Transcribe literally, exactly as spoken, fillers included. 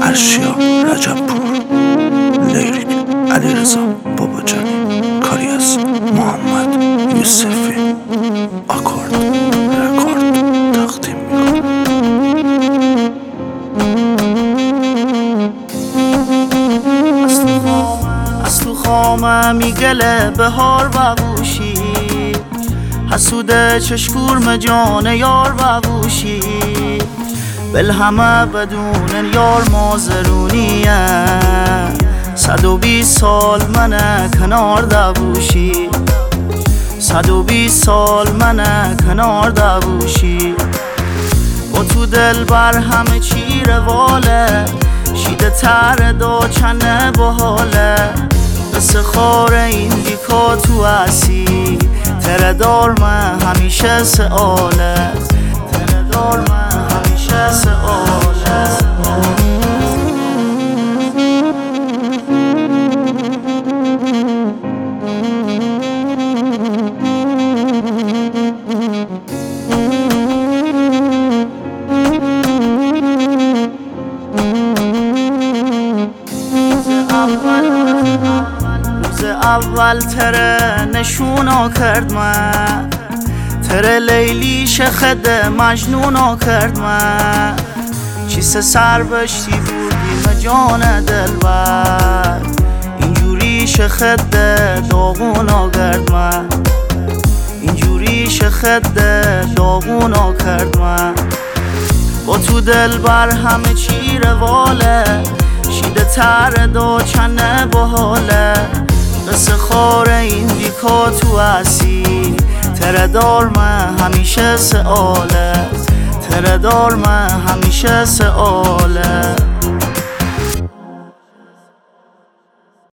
ارشیا رجبپور، لیریک علیرضا باباجانی، کاری از محمد یوسفی، آکورد رکورد تقدیم میکنه. از تو خامه میگله بهار بغوشی، حسوده چشکور مجان یار بغوشی، بل همه بدون یار مازرونیه، صد و بیست سال منه کنار دبوشی، صد و بیست سال منه کنار دبوشی. با تو دل بر همه چی رواله، شیده تر دا چنه بحاله، بس خار این دیکا تو اسی، تردار من همیشه سآله، تردار من همیشه سآله. روز اول تره نشونا کرد من، تره لیلی شخد مجنونا کرد من، چیست سر بشتی بودی مجان دلبر، اینجوری شخد داغونا کرد من، اینجوری شخد داغونا کرد من. با تو دل بر همه چی رواله، شیده تر دا چنه بحاله، قصه خار این دیکا تو اسی، تردار من همیشه سآله، تردار من همیشه سآله.